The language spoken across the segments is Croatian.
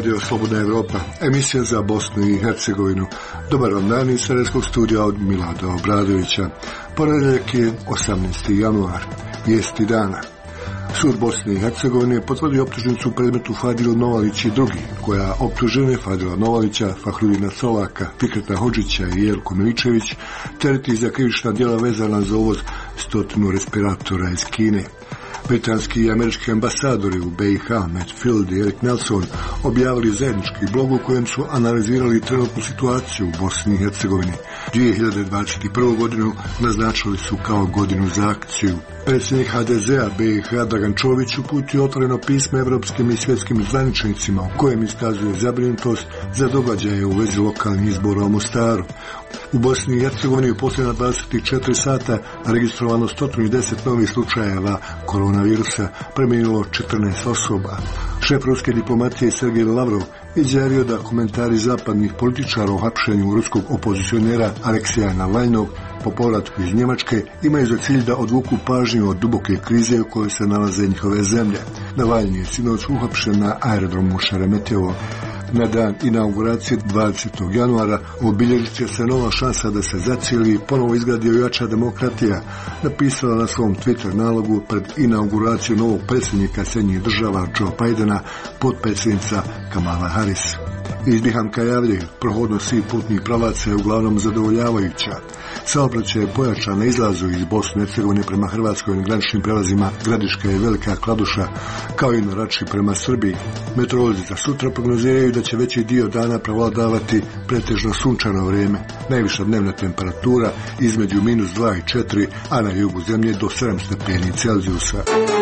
Radio Slobodna Evropa, emisija za Bosnu i Hercegovinu. Dobar vam dan iz Sarajevskog studija od Milada Obradovića. Ponedjeljak je 18. januar, vijesti dana. Sud Bosne i Hercegovine potvrdio optužnicu u predmetu Fadilo Novalić i drugi, koja optužene Fadila Novalića, Fahrudina Solaka, Fikreta Hodžića i Jelko Miličević tereti za krivična djela vezana za uvoz 100 respiratora iz Kine. Britanski i američki ambasadori u BiH, Matt Field i Erik Nelson, objavili zajednički blog u kojem su analizirali trenutnu situaciju u Bosni i Hercegovini. 2021. godinu naznačili su kao godinu za akciju. Predsjednik HDZ-a BiH Dragan Čović uputio otvoreno pismo evropskim i svjetskim zvaničnicima u kojem iskazuje zabrinutost za događaje u vezi lokalnih izbora u Mostaru. U Bosni i Hercegovini u posljednja 24 sata registrovano 110 novih slučajeva koronavirusa, preminulo 14 osoba. Šef ruske diplomatije Sergej Lavrov izjavio da komentari zapadnih političara o hapšenju ruskog opozicionera Aleksija Navalnog po povratku iz Njemačke imaju za cilj da odvuku pažnju od duboke krize u kojoj se nalaze njihove zemlje. Navalni je sinoć uhapšen na aerodromu Šeremetjevo. Na dan inauguracije 20. januara obilježit će se nova šansa da se zacijeli i ponovo izgradi ojača demokratija, napisala na svom Twitter nalogu pred inauguraciju novog predsjednika Sjedinjenih Država Joe Bidena, potpredsjednica Kamala Harris. Iz Bihamka javlje, prohodnost svih putnih pravaca je uglavnom zadovoljavajuća. Saobraćaj je pojačan na izlazu iz Bosne i Hercegovine prema Hrvatskoj na graničnim prelazima Gradiška i Velika Kladuša, kao i na Rači prema Srbiji. Meteorolozi za sutra prognoziraju da će veći dio dana prevladavati pretežno sunčano vrijeme. Najviša dnevna temperatura između -2 i 4, a na jugu zemlje do 7 stepeni Celzijusa.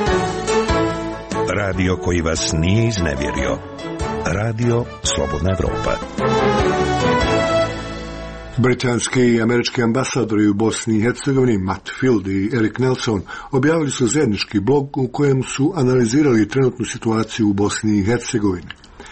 Radio koji vas nije iznevjerio. Radio Slobodna Evropa. Britanski i američki ambasadori u Bosni i Hercegovini, Matt Field i Erik Nelson, objavili su zajednički blog u kojem su analizirali trenutnu situaciju u Bosni i Hercegovini.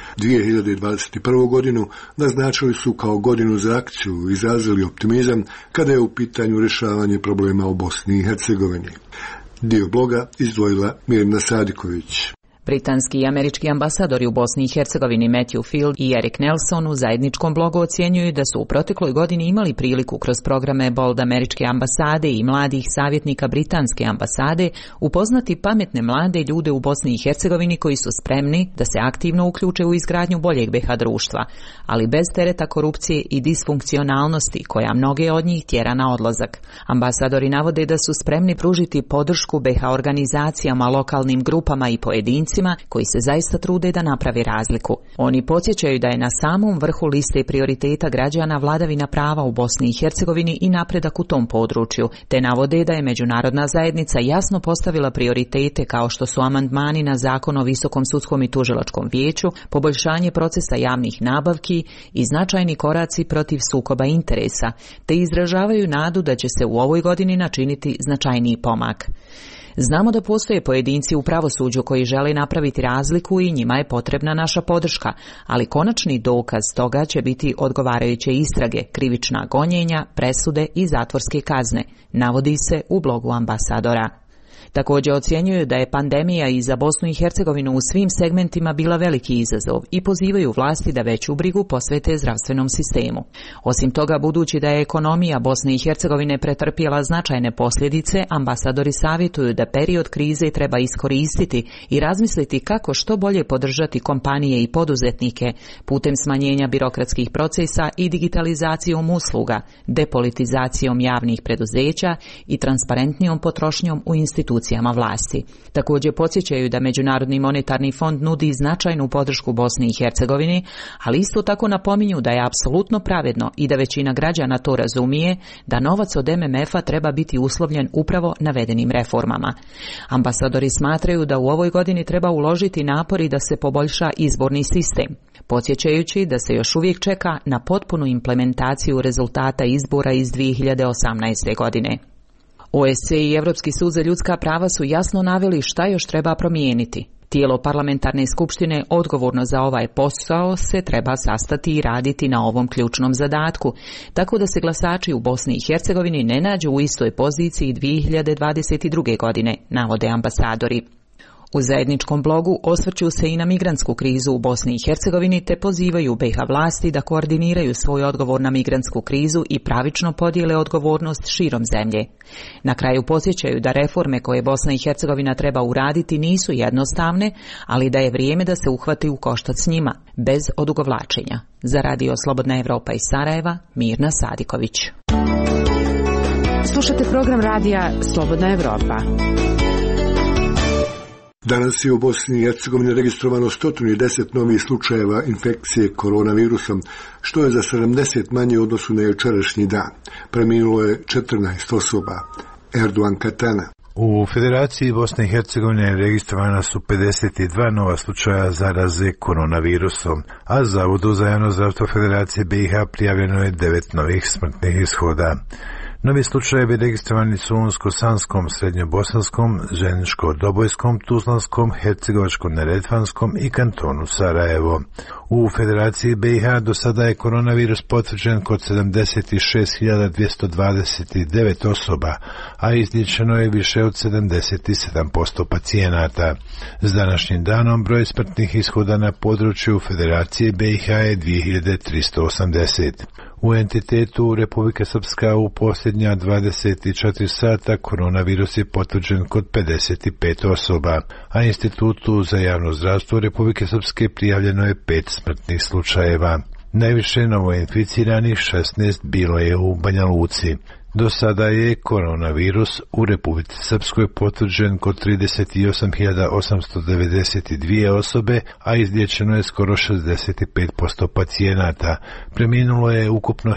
2021. godinu naznačili su kao godinu za akciju i izrazili optimizam kada je u pitanju rješavanje problema u Bosni i Hercegovini. Dio bloga izdvojila Mirna Sadiković. Britanski i američki ambasadori u Bosni i Hercegovini Matthew Field i Erik Nelson u zajedničkom blogu ocjenjuju da su u protekloj godini imali priliku kroz programe Bold američke ambasade i mladih savjetnika britanske ambasade upoznati pametne mlade ljude u Bosni i Hercegovini koji su spremni da se aktivno uključe u izgradnju boljeg BiH društva, ali bez tereta korupcije i disfunkcionalnosti koja mnoge od njih tjera na odlazak. Ambasadori navode da su spremni pružiti podršku BiH organizacijama, lokalnim grupama i pojedincima koji se zaista trude da napravi razliku. Oni podsjećaju da je na samom vrhu liste prioriteta građana vladavina prava u Bosni i Hercegovini i napredak u tom području, te navode da je međunarodna zajednica jasno postavila prioritete kao što su amandmani na Zakon o Visokom sudskom i tužilačkom vijeću, poboljšanje procesa javnih nabavki i značajni koraci protiv sukoba interesa, te izražavaju nadu da će se u ovoj godini načiniti značajniji pomak. Znamo da postoje pojedinci u pravosuđu koji žele napraviti razliku i njima je potrebna naša podrška, ali konačni dokaz toga će biti odgovarajuće istrage, krivična gonjenja, presude i zatvorske kazne, navodi se u blogu ambasadora. Također ocjenjuju da je pandemija i za Bosnu i Hercegovinu u svim segmentima bila veliki izazov i pozivaju vlasti da veću brigu posvete zdravstvenom sistemu. Osim toga, budući da je ekonomija Bosne i Hercegovine pretrpjela značajne posljedice, ambasadori savjetuju da period krize treba iskoristiti i razmisliti kako što bolje podržati kompanije i poduzetnike putem smanjenja birokratskih procesa i digitalizacijom usluga, depolitizacijom javnih preduzeća i transparentnijom potrošnjom u institucijama vlasti. Također podsjećaju da Međunarodni monetarni fond nudi značajnu podršku Bosni i Hercegovini, ali isto tako napominju da je apsolutno pravedno i da većina građana to razumije da novac od MMF-a treba biti uslovljen upravo navedenim reformama. Ambasadori smatraju da u ovoj godini treba uložiti napori da se poboljša izborni sistem, podsjećajući da se još uvijek čeka na potpunu implementaciju rezultata izbora iz 2018. godine. OSCE i Europski sud za ljudska prava su jasno naveli šta još treba promijeniti. Tijelo parlamentarne skupštine odgovorno za ovaj posao se treba sastati i raditi na ovom ključnom zadatku, tako da se glasači u Bosni i Hercegovini ne nađu u istoj poziciji 2022. godine, navode ambasadori. U zajedničkom blogu osvrću se i na migrantsku krizu u Bosni i Hercegovini te pozivaju BiH vlasti da koordiniraju svoj odgovor na migrantsku krizu i pravično podijele odgovornost širom zemlje. Na kraju podsjećaju da reforme koje Bosna i Hercegovina treba uraditi nisu jednostavne, ali da je vrijeme da se uhvati u koštac s njima, bez odugovlačenja. Za Radio Slobodna Evropa iz Sarajeva, Mirna Sadiković. Slušate program radija Slobodna Evropa. Danas je u Bosni i Hercegovini registrovano 110 novih slučajeva infekcije koronavirusom, što je za 70 manje u odnosu na jučerašnji dan. Preminulo je 14 osoba. Erdogan Katana. U Federaciji Bosne i Hercegovine registrovana su 52 nova slučaja zaraze koronavirusom, a Zavodu za javno zdravstvo Federacije BiH prijavljeno je 9 novih smrtnih ishoda. Novi slučajevi registrovani su u Unsko-Sanskom, Srednjobosanskom, Ženičko-Dobojskom, Tuzlanskom, Hercegovačko-Neretvanskom i kantonu Sarajevo. U Federaciji BiH do sada je koronavirus potvrđen kod 76.229 osoba, a izliječeno je više od 77% pacijenata. S današnjim danom broj smrtnih ishoda na području Federacije BiH je 2380. U entitetu Republika Srpska u posljednja 24 sata koronavirus je potvrđen kod 55 osoba, a Institutu za javno zdravstvo Republike Srpske prijavljeno je 5 smrtnih slučajeva. Najviše novoinficiranih 16 bilo je u Banja Luci. Do sada je koronavirus u Republici Srpskoj potvrđen kod 38.892 osobe, a izliječeno je skoro 65% pacijenata. Preminulo je ukupno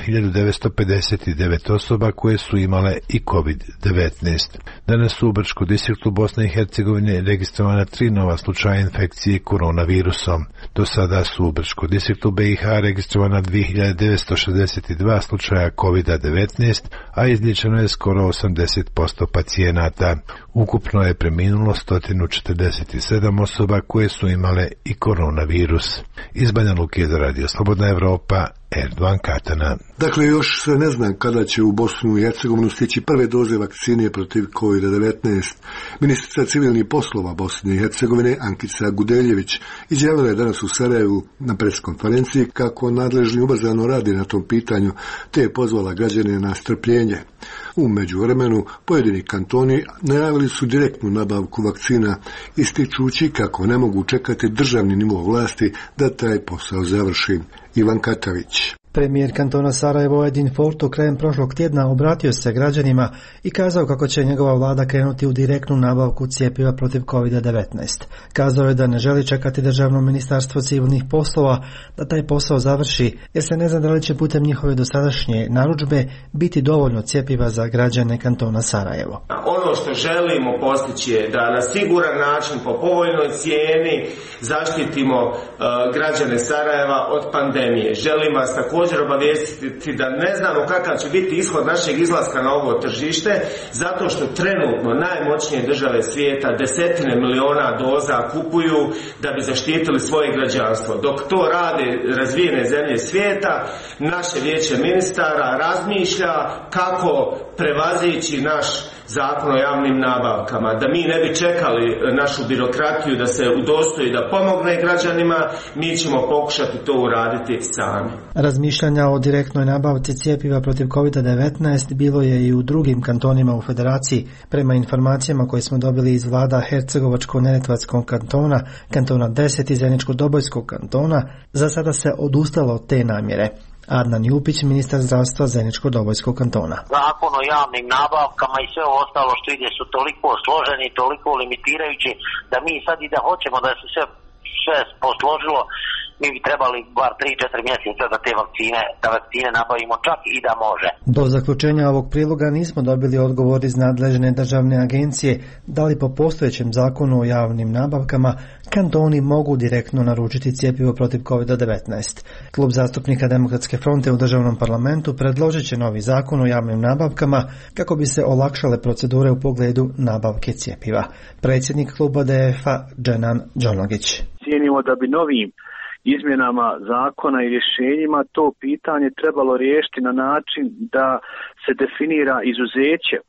1959 osoba koje su imale i COVID-19. Danas su u Brčkom distriktu Bosne i Hercegovine registrovana 3 nova slučaja infekcije koronavirusom. Do sada su u Brčkom distriktu BiH registrovana 2962 slučaja COVID-19, a izliječeno je skoro 80% pacijenata. Ukupno je preminulo 147 osoba koje su imale i koronavirus. Iz Banja Luke za Radio Slobodna Evropa, Erdogan Katana. Dakle, još se ne zna kada će u Bosnu i Hercegovinu stići prve doze vakcine protiv COVID-19. Ministrica civilnih poslova Bosne i Hercegovine Ankica Gudeljević izjavila je danas u Sarajevu na preskonferenciji kako nadležni ubrzano radi na tom pitanju, te je pozvala građane na strpljenje. U međuvremenu pojedini kantoni najavili su direktnu nabavku vakcina, ističući kako ne mogu čekati državni nivo vlasti da taj posao završi. Ivan Katavić. Premijer kantona Sarajevo Edin Forto krajem prošlog tjedna obratio se građanima i kazao kako će njegova vlada krenuti u direktnu nabavku cjepiva protiv COVID-19. Kazao je da ne želi čekati državno ministarstvo civilnih poslova da taj posao završi, jer se ne zna da li će putem njihove dosadašnje narudžbe biti dovoljno cjepiva za građane kantona Sarajevo. Ono što želimo postići je da na siguran način po povoljnoj cijeni zaštitimo građane Sarajeva od pandemije. Želim vas također obavijestiti da ne znamo kakav će biti ishod našeg izlaska na ovo tržište, zato što trenutno najmoćnije države svijeta desetine miliona doza kupuju da bi zaštitili svoje građanstvo. Dok to rade razvijene zemlje svijeta, naše vijeće ministara razmišlja kako prevazići naš Zakon o javnim nabavkama, da mi ne bi čekali našu birokratiju da se udostoji da pomogne građanima, mi ćemo pokušati to uraditi sami. Razmišljanja o direktnoj nabavci cjepiva protiv COVID-19 bilo je i u drugim kantonima u Federaciji. Prema informacijama koje smo dobili iz vlada Hercegovačko-Neretvanskog kantona, kantona 10 i Zeničko-Dobojskog kantona, za sada se odustalo od te namjere. Adnan Jupić, ministar zdravstva Zeničko-Dobojskog kantona. Zakon o javnim nabavkama i sve ostalo što ide su toliko složeni, toliko limitirajući da mi sad i da hoćemo da se sve posložilo, mi bi trebali bar 3-4 mjeseca da te vakcine nabavimo čak i da može. Do zaključenja ovog priloga nismo dobili odgovor iz nadležne državne agencije da li po postojećem zakonu o javnim nabavkama kantoni mogu direktno naručiti cjepivo protiv COVID-19. Klub zastupnika Demokratske fronte u državnom parlamentu predložit će novi zakon o javnim nabavkama kako bi se olakšale procedure u pogledu nabavke cjepiva. Predsjednik kluba DF-a Dženan Džonogić. Cijenimo da bi novim izmjenama zakona i rješenjima to pitanje trebalo riješiti na način da se definira izuzeće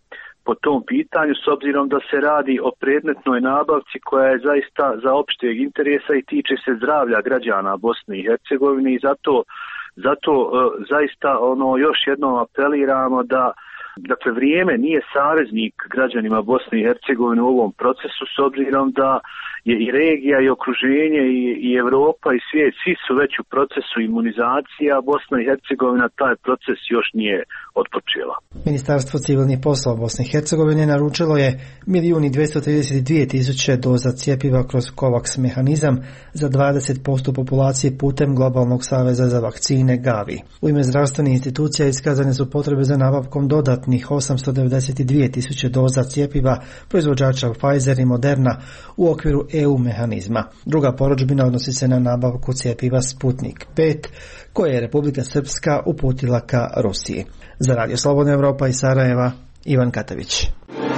po tom pitanju, s obzirom da se radi o predmetnoj nabavci koja je zaista za opšteg interesa i tiče se zdravlja građana Bosne i Hercegovine i zato zaista još jednom apeliramo da dakle vrijeme nije saveznik građanima Bosne i Hercegovine u ovom procesu, s obzirom da je i regija i okruženje i Evropa i svijet, svi su već u procesu imunizacije, a Bosna i Hercegovina taj proces još nije otpočela. Ministarstvo civilnih poslova Bosne i Hercegovine naručilo je 1.232.000 doza cjepiva kroz COVAX mehanizam za 20% populacije putem Globalnog saveza za vakcine Gavi. U ime zdravstvenih institucija iskazane su potrebe za nabavkom dodatnih 892.000 doza cjepiva proizvođača Pfizer i Moderna u okviru EU mehanizma. Druga porudžbina odnosi se na nabavku cjepiva Sputnik 5 koje je Republika Srpska uputila ka Rusiji. Za Radio Slobodna Evropa iz Sarajeva, Ivan Katavić.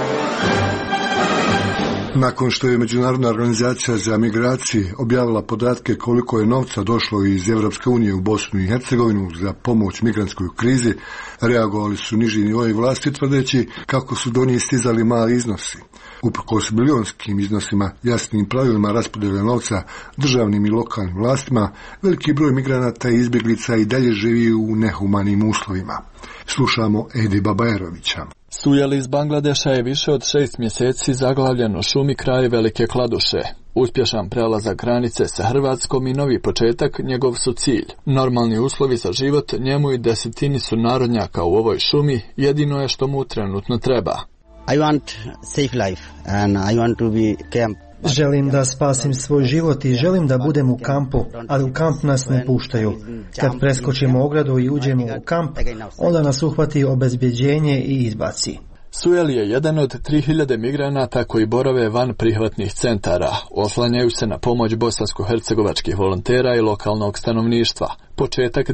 Nakon što je Međunarodna organizacija za migracije objavila podatke koliko je novca došlo iz Evropske unije u Bosnu i Hercegovinu za pomoć migrantskoj krizi, reagovali su niži nivoi vlasti tvrdeći kako su do njih stizali mali iznosi. Uprkos bilionskim iznosima, jasnim pravilima raspodjele novca državnim i lokalnim vlastima, veliki broj migranata i izbjeglica i dalje živi u nehumanim uslovima. Slušamo Edi Babajerovića. Sujel iz Bangladeša je više od 6 mjeseci zaglavljen u šumi kraj Velike Kladuše. Uspješan prelazak granice sa Hrvatskom i novi početak njegov su cilj. Normalni uslovi za život njemu i desetini su narodnjaka u ovoj šumi jedino je što mu trenutno treba. I want safe life and I want to be camp. Želim da spasim svoj život i želim da budem u kampu, ali u kamp nas ne puštaju. Kad preskočimo ogradu i uđemo u kamp, onda nas uhvati obezbjeđenje i izbaci. Sujel je jedan od 3000 migranata koji borave van prihvatnih centara. Oslanjaju se na pomoć bosansko-hercegovačkih volontera i lokalnog stanovništva. Početak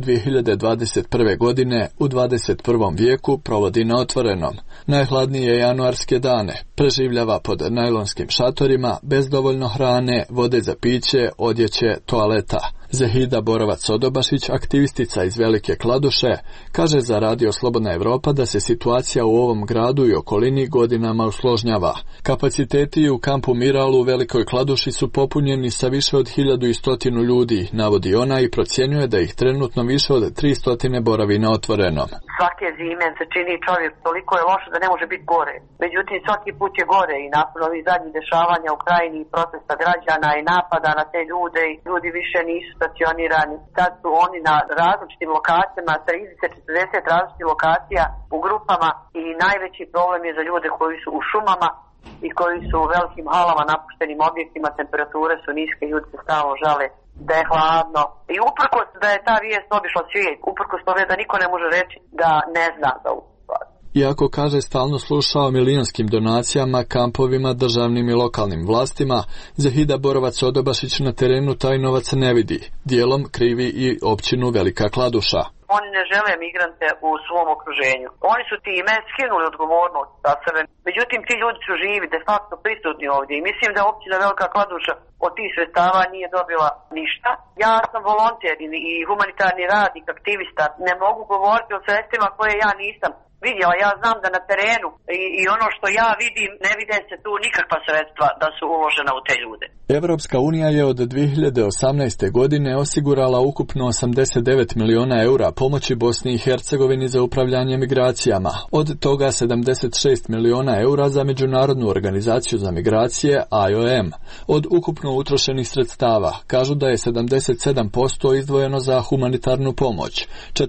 2021. godine u 21. vijeku provodi na otvorenom. Najhladnije januarske dane preživljava pod najlonskim šatorima bez dovoljno hrane, vode za piće, odjeće, toaleta. Zahida Borovac-Sodobašić, aktivistica iz Velike Kladuše, kaže za Radio Slobodna Evropa da se situacija u ovom gradu i okolini godinama usložnjava. Kapaciteti u kampu Miral u Velikoj Kladuši su popunjeni sa više od 1100 ljudi, navodi ona i procjenjuje da ih trenutno više od 300 boravi na otvorenom. Svake zime se čini čovjek toliko je loše da ne može biti gore. Međutim, svaki put je gore i nakon ovih zadnjih dešavanja u krajini i protesta građana i napada na te ljude i ljudi više nisu stacionirani. Sad su oni na različitim lokacijama, 30-40 različitih lokacija u grupama i najveći problem je za ljude koji su u šumama i koji su u velikim halama, napuštenim objektima, temperature su niske, ljudi se stalno žale da je hladno. I uprkos da je ta vijest obišla svijet, uprkos tome da niko ne može reći da ne zna za ovu stvar. Iako, kaže, stalno slušao milionskim donacijama, kampovima, državnim i lokalnim vlastima, Zahida Borovac-Sodobašić na terenu taj novac ne vidi. Dijelom krivi i općinu Velika Kladuša. Oni ne žele migrante u svom okruženju. Oni su time skinuli odgovornost sa sebe. Međutim, ti ljudi su živi, de facto prisutni ovdje. I mislim da općina Velika Kladuša od tih sredstava nije dobila ništa. Ja sam volonter i humanitarni radnik, aktivista. Ne mogu govoriti o sredstvima koje ja nisam vidjela. Ja znam da na terenu i ono što ja vidim, ne vide se tu nikakva sredstva da su uložena u te ljude. Evropska unija je od 2018. godine osigurala ukupno 89 miliona eura pomoći Bosni i Hercegovini za upravljanje migracijama. Od toga 76 miliona eura za Međunarodnu organizaciju za migracije IOM. Od ukupno utrošenih sredstava kažu da je 77% izdvojeno za humanitarnu pomoć,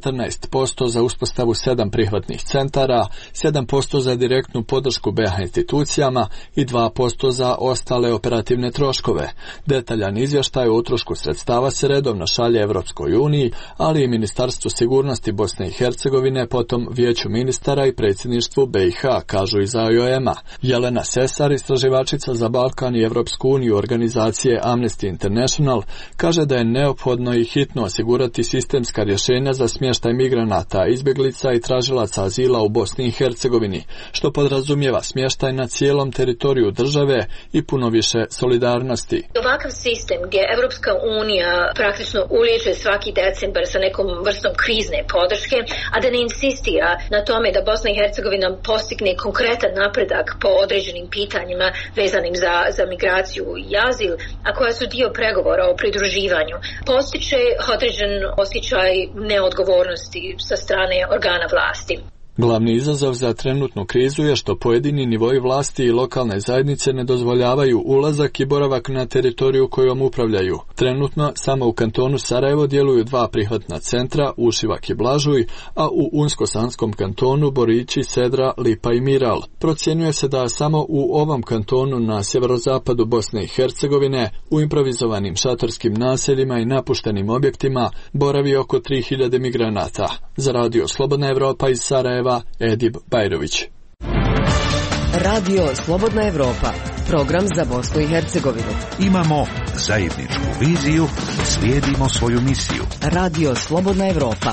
14% za uspostavu 7 prihvatnih centara, 7% za direktnu podršku BiH institucijama i 2% za ostale operativne troškove. Detaljan izvještaj o utrošku sredstava se redovno šalje Evropskoj uniji, ali i Ministarstvu sigurnosti Bosne i Hercegovine, potom Vijeću ministara i predsjedništvu BiH, kažu iz IOM-a. Jelena Sesar, istraživačica za Balkan i Evropsku uniju organizacije Amnesty International, kaže da je neophodno i hitno osigurati sistemska rješenja za smještaj migranata, izbjeglica i tražilaca azila u Bosni i Hercegovini, što podrazumijeva smještaj na cijelom teritoriju države i puno više solidarnosti. sigurnosti. Ovakav sistem gdje Evropska unija praktično uliježe svaki decembar sa nekom vrstom krizne podrške, a da ne insistira na tome da Bosna i Hercegovina postigne konkretan napredak po određenim pitanjima vezanim za migraciju i azil, a koja su dio pregovora o pridruživanju, postiče određen osjećaj neodgovornosti sa strane organa vlasti. Glavni izazov za trenutnu krizu je što pojedini nivoi vlasti i lokalne zajednice ne dozvoljavaju ulazak i boravak na teritoriju kojom upravljaju. Trenutno samo u kantonu Sarajevo djeluju 2 prihvatna centra, Ušivak i Blažuj, a u Unsko-Sanskom kantonu Borići, Sedra, Lipa i Miral. Procjenjuje se da samo u ovom kantonu na sjeverozapadu Bosne i Hercegovine, u improvizovanim šatorskim naseljima i napuštenim objektima, boravi oko 3000 migranata. Za Radio Slobodna Evropa iz Sarajeva, Edib Bajrović. Radio Slobodna Evropa, program za Bosnu i Hercegovinu. Imamo zajedničku viziju, slijedimo svoju misiju. Radio Slobodna Evropa.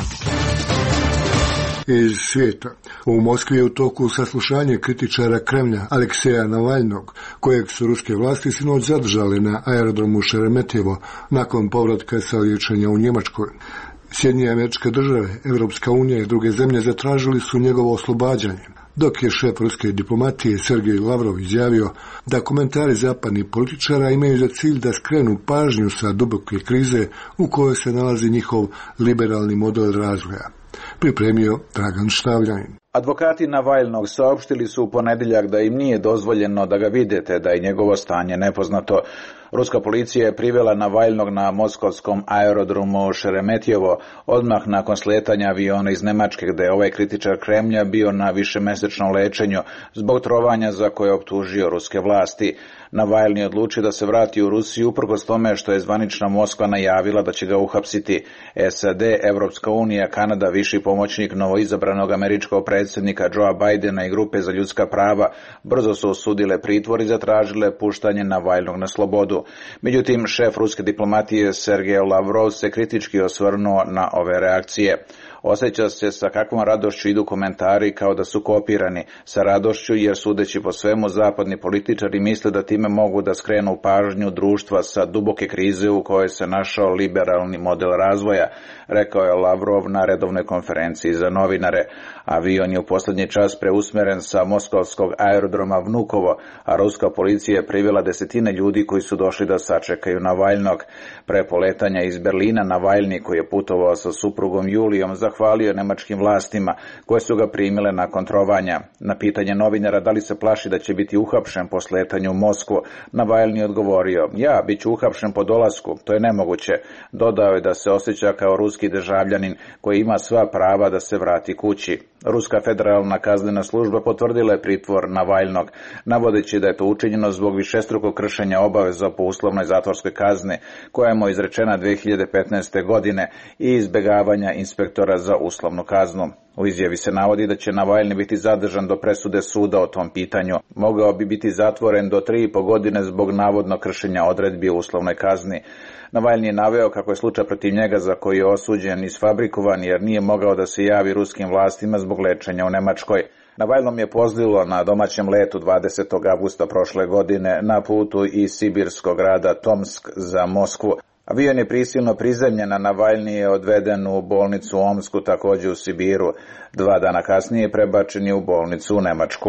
Iz svijeta. U Moskvi je u toku saslušanje kritičara Kremlja Alekseja Navalnog, kojeg su ruske vlasti sinoć zadržale na aerodromu Šeremetjevo nakon povratka sa liječenja u Njemačkoj. Sjedinjene Američke Države, Evropska unija i druge zemlje zatražili su njegovo oslobađanje, dok je šef ruske diplomatije Sergej Lavrov izjavio da komentari zapadnih političara imaju za cilj da skrenu pažnju sa duboke krize u kojoj se nalazi njihov liberalni model razvoja. Pripremio Dragan Štavljanin. Advokati Navalnog saopštili su u ponedjeljak da im nije dozvoljeno da ga vidite, da je njegovo stanje nepoznato. Ruska policija je privela Navalnog na moskovskom aerodromu Šeremetjevo odmah nakon sletanja aviona iz Njemačke, gdje je ovaj kritičar Kremlja bio na višemesečnom lečenju zbog trovanja za koje je optužio ruske vlasti. Navalni je odlučio da se vrati u Rusiju uprkos tome što je zvanična Moskva najavila da će ga uhapsiti. SAD, Evropska unija, Kanada, viši pomoćnik novoizabranog američkog predsjednika Joea Bidena i grupe za ljudska prava brzo su osudile pritvor i zatražile puštanje Navalnog na slobodu. Međutim, šef ruske diplomatije Sergej Lavrov se kritički osvrnuo na ove reakcije. Osjeća se sa kakvom radošću idu komentari kao da su kopirani, sa radošću jer sudeći po svemu zapadni političari misle da time mogu da skrenu pažnju društva sa duboke krize u kojoj se našao liberalni model razvoja, rekao je Lavrov na redovnoj konferenciji za novinare. Avion je u posljednji čas preusmjeren sa moskovskog aerodroma Vnukovo, a ruska policija je privela desetine ljudi koji su došli da sačekaju Navalnog. Pre poletanja iz Berlina Navalni, koji je putovao sa suprugom Julijom, zahvalio nemačkim vlastima koje su ga primile nakon trovanja. Na pitanje novinara da li se plaši da će biti uhapšen po sletanju u Moskvu, Navalni je odgovorio: ja bit ću uhapšen po dolasku, to je nemoguće. Dodao je da se osjeća kao ruski državljanin koji ima sva prava da se vrati kući. Ruska federalna kaznena služba potvrdila je pritvor Navalnog, navodeći da je to učinjeno zbog višestrukog kršenja obaveza po uslovnoj zatvorskoj kazni koja mu je izrečena 2015. godine i izbjegavanja inspektora za uslovnu kaznu. U izjavi se navodi da će Navalni biti zadržan do presude suda o tom pitanju. Mogao bi biti zatvoren do 3,5 godine zbog navodno kršenja odredbi o uslovnoj kazni. Navalni je naveo kako je slučaj protiv njega za koji je osuđen isfabrikovan jer nije mogao da se javi ruskim vlastima zbog lečenja u Njemačkoj. Navalnom je pozlilo na domaćem letu 20. avgusta prošle godine na putu iz sibirskog grada Tomsk za Moskvu. Avion je prisilno prizemljen, a Navalni je odveden u bolnicu u Omsku, također u Sibiru. 2 dana kasnije prebačen je u bolnicu u Njemačku.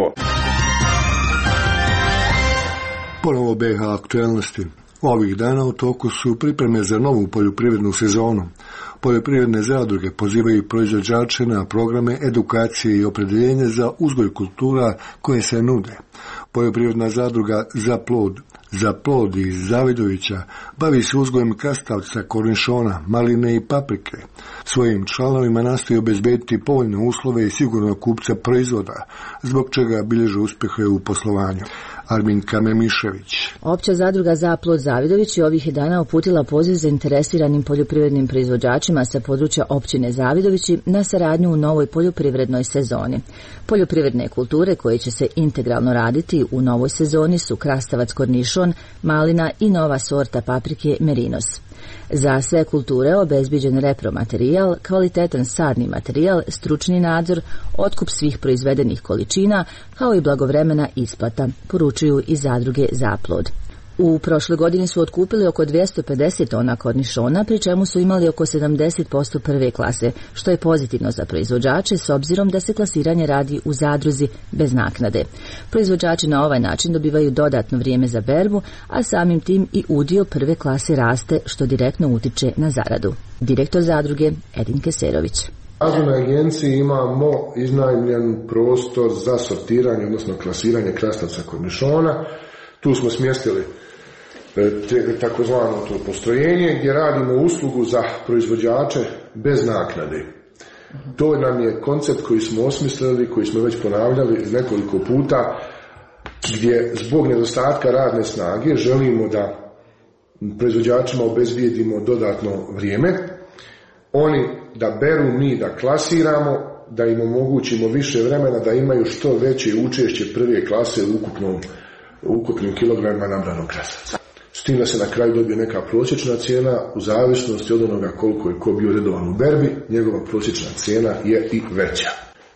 Ponovo BiH aktualnosti. Ovih dana u toku su pripreme za novu poljoprivrednu sezonu. Poljoprivredne zadruge pozivaju proizvođače na programe edukacije i opredjeljenja za uzgoj kultura koje se nude. Poljoprivredna zadruga Za plod iz Zavidovića bavi se uzgojem krastavca, kornišona, maline i paprike. Svojim članovima nastoji obezbediti povoljne uslove i sigurno kupca proizvoda, zbog čega bilježe uspjehe u poslovanju. Arminka Memišević. Opća zadruga Za plod Zavidović je ovih dana uputila poziv zainteresiranim poljoprivrednim proizvođačima sa područja općine Zavidovići na saradnju u novoj poljoprivrednoj sezoni. Poljoprivredne kulture koje će se integralno raditi u novoj sezoni su krastavac kornišon, malina i nova sorta paprike Merinos. Za sve kulture obezbiđen repromaterijal, kvalitetan sadni materijal, stručni nadzor, otkup svih proizvedenih količina, kao i blagovremena isplata, poručuju iz zadruge Zaplod. U prošloj godini su otkupili oko 250 tona kornišona, pri čemu su imali oko 70% prve klase, što je pozitivno za proizvođače s obzirom da se klasiranje radi u zadruzi bez naknade. Proizvođači na ovaj način dobivaju dodatno vrijeme za berbu, a samim tim i udio prve klase raste, što direktno utiče na zaradu. Direktor zadruge Edin Keserović. U Razvojnoj agenciji imamo iznajmljen prostor za sortiranje, odnosno klasiranje krastavca kornišona. Tu smo smjestili takozvano to postrojenje gdje radimo uslugu za proizvođače bez naknade. To nam je koncept koji smo osmislili, koji smo već ponavljali nekoliko puta, gdje zbog nedostatka radne snage želimo da proizvođačima obezbijedimo dodatno vrijeme. Oni da beru, mi da klasiramo, da im omogućimo više vremena, da imaju što veće učešće prve klase u ukupnim kilogramima nabranog krastavca. S tim da se na kraju dobije neka prosječna cijena, u zavisnosti od onoga koliko je ko bio redovan u berbi, njegova prosječna cijena je i veća.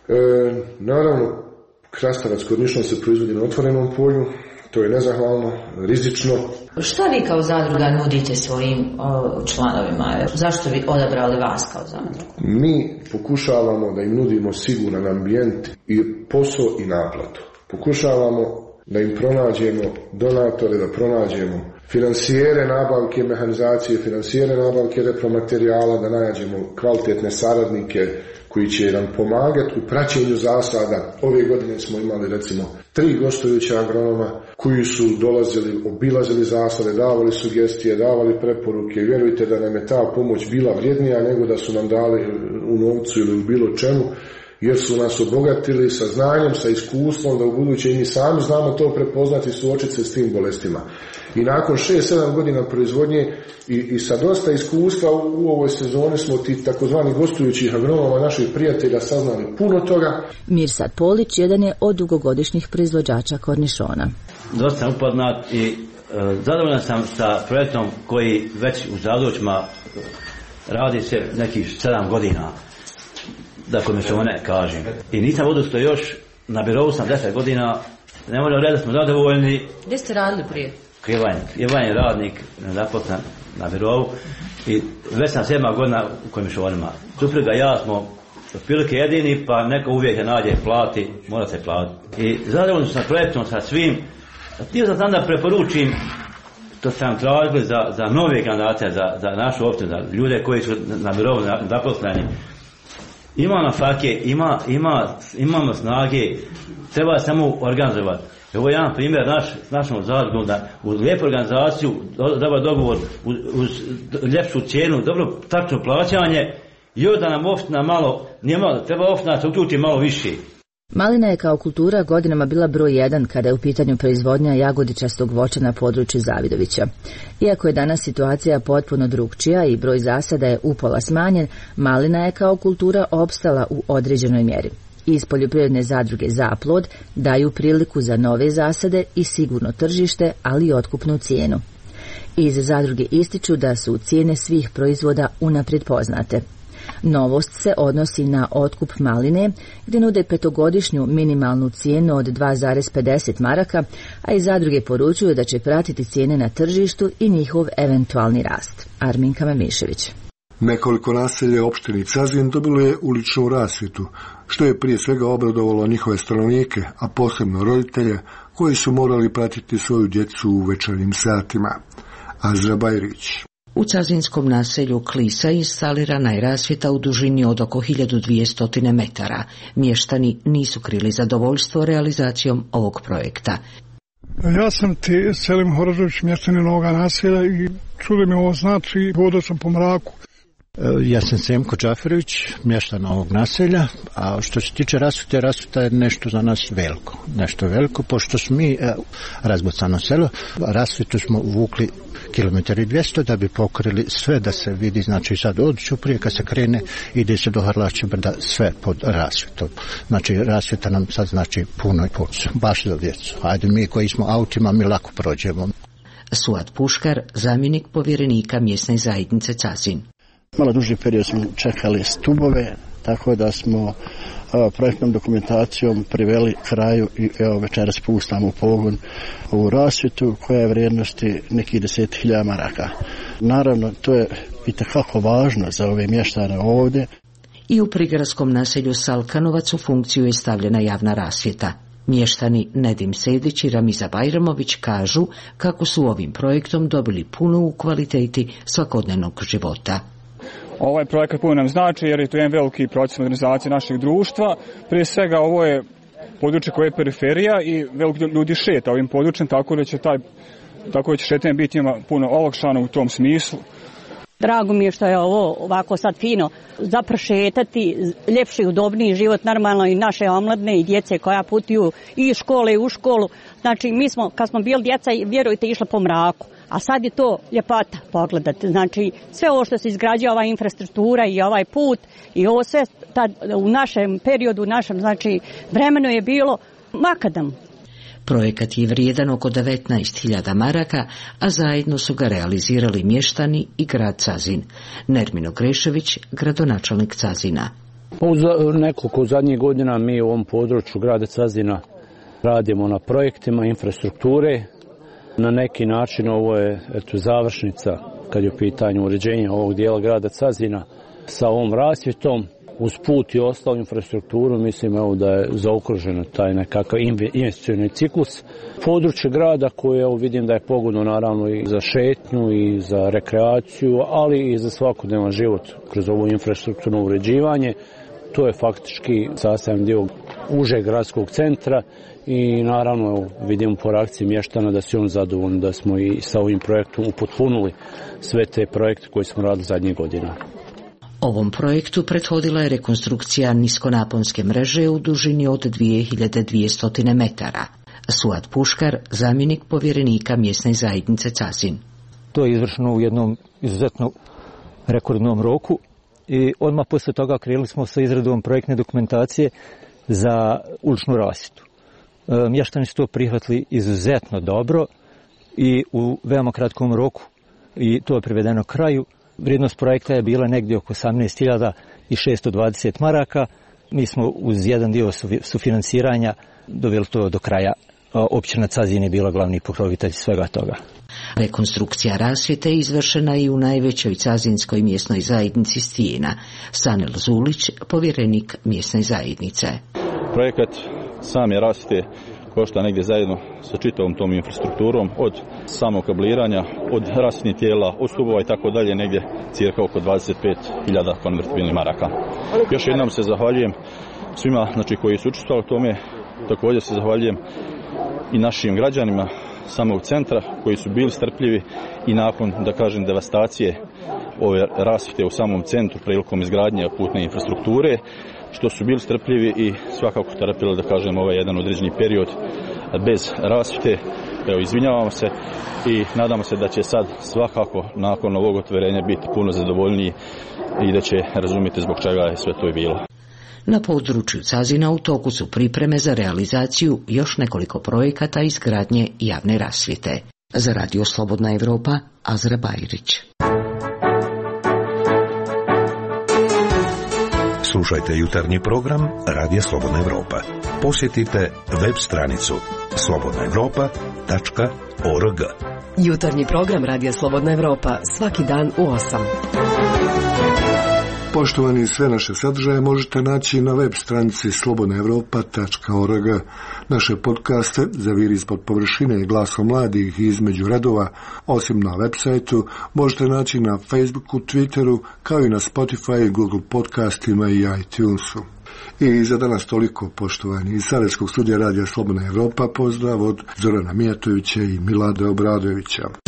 Naravno, krastavac kornišon se proizvodi na otvorenom polju, to je nezahvalno, rizično. Šta vi kao zadruga nudite svojim članovima? Zašto vi odabrali vas kao zadrugu? Mi pokušavamo da im nudimo siguran ambijent i posao i naplatu. Pokušavamo da im pronađemo donatore, da pronađemo finansijere nabavke mehanizacije, finansijere nabavke repromaterijala, da nađemo kvalitetne saradnike koji će nam pomagati u praćenju zasada. Ove godine smo imali recimo 3 gostujuća agronoma koji su dolazili, obilazili zasade, davali sugestije, davali preporuke i vjerujte da nam je ta pomoć bila vrijednija nego da su nam dali u novcu ili u bilo čemu, jer su nas obogatili sa znanjem, sa iskustvom da u buduće i mi sami znamo to prepoznati i suočiti se s tim bolestima. I nakon 6-7 godina proizvodnje i sa dosta iskustva u ovoj sezoni smo ti takozvani gostujućih agronoma, naših prijatelja, saznali puno toga. Mirsad Polić jedan je od dugogodišnjih proizvođača kornišona. Dosta sam upoznat i zadovoljan sam sa projektom koji već u Zadoćima radi se nekih 7 godina. Da kornišone kažem. I nisam odustao još, na birovu sam 10 godina, ne moram reći da smo zadovoljni. Gdje ste radili prije? Ivan je radnik, nezaposlen na birovu i već sam 7 godina u kornišonima. Supruga i ja smo otprilike jedini, pa neko uvijek je nađe plati, mora se platiti. I zadovoljni sam sa projektom, sa svim. Htio sam da preporučim, to sam tražili za nove kandidate, za našu općinu, za ljude koji su na birovu zaposleni. Ima na fake, imamo snage, treba samo organizovati. Ovo je jedan primjer našom zadrugom da uz lijepu organizaciju, dobar dogovor, uz ljepšu cijenu, dobro tačno plaćanje, još da nam opština malo, treba opština se uključi malo više. Malina je kao kultura godinama bila broj 1 kada je u pitanju proizvodnja jagodičastog voća na području Zavidovića. Iako je danas situacija potpuno drukčija i broj zasada je upola smanjen, malina je kao kultura opstala u određenoj mjeri. Iz poljoprivredne zadruge Zaplod daju priliku za nove zasade i sigurno tržište, ali i otkupnu cijenu. Iz zadruge ističu da su cijene svih proizvoda unaprijed poznate. Novost se odnosi na otkup maline, gdje nude petogodišnju minimalnu cijenu od 2,50 maraka, a i zadruge poručuju da će pratiti cijene na tržištu i njihov eventualni rast. Arminka Mamišević. Nekoliko naselja opštini Cazin dobilo je uličnu rasvjetu, što je prije svega obradovalo njihove stanovnike, a posebno roditelje koji su morali pratiti svoju djecu u večernjim satima. Azra Bajrić. U cazinskom naselju Klisa instalirana je rasvjeta u dužini od oko 1200 metara. Mještani nisu krili zadovoljstvo realizacijom ovog projekta. Ja sam Selim Horozović, mještanin ovoga naselja i čuli mi ovo znači, hodao sam po mraku. Ja sam Semko Džaferović, mještan ovog naselja, a što se tiče rasvjete, rasvjeta je nešto za nas veliko. Nešto veliko, pošto smo mi razbocano selo, rasvjetu smo vukli 1,2 km da bi pokrili sve da se vidi, znači sad od Ćuprije kad se krene ide se do Harlače brda sve pod rasvjetom. Znači rasvjeta nam sad znači puno i puno, baš za djecu. Ajde mi koji smo autima mi lako prođemo. Suad Puškar, zamjenik povjerenika mjesne zajednice Cazin. Malo duži period smo čekali stubove, tako da smo projektnom dokumentacijom priveli kraju i evo večeras puštamo u pogon ovu rasvjetu koja je vrijednosti nekih 10.000 maraka. Naravno, to je itekako važno za ove mještane ovdje. I u prigradskom naselju Salkanovac u funkciju je stavljena javna rasvjeta. Mještani Nedim Sedić i Ramiza Bajramović kažu kako su ovim projektom dobili puno u kvaliteti svakodnevnog života. Ovaj projekat puno nam znači jer je to jedan veliki proces modernizacije našeg društva. Prije svega ovo je područje koje je periferija i veliko ljudi šeta ovim područjem, tako da će šetanje biti puno olakšano u tom smislu. Drago mi je što je ovo ovako sad fino zapršetati, ljepši, udobniji život, normalno i naše omladne i djece koja putuju i iz škole i u školu. Znači mi smo, kad smo bili djeca, vjerujte, išli po mraku, a sad je to ljepota pogledati. Znači sve ovo što se izgrađuje, ova infrastruktura i ovaj put i ovo sve u našem periodu, u našem vremenu je bilo makadam. Projekat je vrijedan oko 19.000 maraka, a zajedno su ga realizirali mještani i grad Cazin. Nermino Grešević, gradonačelnik Cazina. Nekoliko zadnjih godina mi u ovom području grada Cazina radimo na projektima infrastrukture. Na neki način ovo je završnica kad je u pitanju uređenja ovog dijela grada Cazina sa ovom rasvjetom. Uz put i ostalu infrastrukturu mislim da je zaokruženo taj nekakav investicioni ciklus. Područje grada koje vidim da je pogodno naravno i za šetnju i za rekreaciju, ali i za svakodnevan život kroz ovo infrastrukturno uređivanje. To je faktički sastavni dio užeg gradskog centra i naravno vidimo po reakciji mještana da su on zadovoljni da smo i sa ovim projektom upotpunili sve te projekte koje smo radili zadnjih godina. Ovom projektu prethodila je rekonstrukcija niskonaponske mreže u dužini od 2200 metara. Suad Puškar, zamjenik povjerenika mjesne zajednice Cazin. To je izvršeno u jednom izuzetno rekordnom roku i odmah poslije toga krenuli smo sa izradom projektne dokumentacije za uličnu rasvjetu. Mještani su to prihvatili izuzetno dobro i u veoma kratkom roku i to je privedeno kraju. Vrijednost projekta je bila negdje oko 18.620 maraka. Mi smo uz jedan dio sufinansiranja doveli to do kraja. Općina Cazin je bila glavni pokrovitelj svega toga. Rekonstrukcija rasvjete izvršena i u najvećoj cazinskoj mjesnoj zajednici Stijena. Sanel Zulić, povjerenik mjesne zajednice. Projekat same rasvjete košta negdje zajedno sa čitavom tom infrastrukturom, od samog kabliranja, od rasvjetnih tijela, od stubova i tako dalje, negdje cirka oko 25.000 konvertibilnih maraka. Još jednom se zahvaljujem svima koji su učestvovali u tome, također se zahvaljujem i našim građanima samog centra koji su bili strpljivi i nakon, da kažem, devastacije ove rasvjete u samom centru prilikom izgradnje putne infrastrukture, što su bili strpljivi i svakako trpili, da kažem, ovaj jedan određeni period bez rasvjete. Evo, izvinjavamo se i nadamo se da će sad svakako nakon ovog otvorenja biti puno zadovoljniji i da će razumjeti zbog čega je sve to i bilo. Na području Cazina u toku su pripreme za realizaciju još nekoliko projekata izgradnje javne rasvjete. Za Radio Slobodna Evropa, Azra Bajrić. Slušajte jutarnji program Radija Slobodna Evropa. Posjetite web stranicu slobodnaevropa.org. Jutarnji program Radija Slobodna Evropa svaki dan u 8. Poštovani, sve naše sadržaje možete naći na web stranici slobodnaevropa.org. Naše podcaste Zaviri ispod površine i Glasom mladih i Između redova, osim na web sajtu, možete naći na Facebooku, Twitteru, kao i na Spotify, Google podcastima i iTunesu. I za danas toliko, poštovani. Iz Sarajevskog studija Radija Slobodna Evropa pozdrav od Zorana Mijatovića i Milada Obradovića.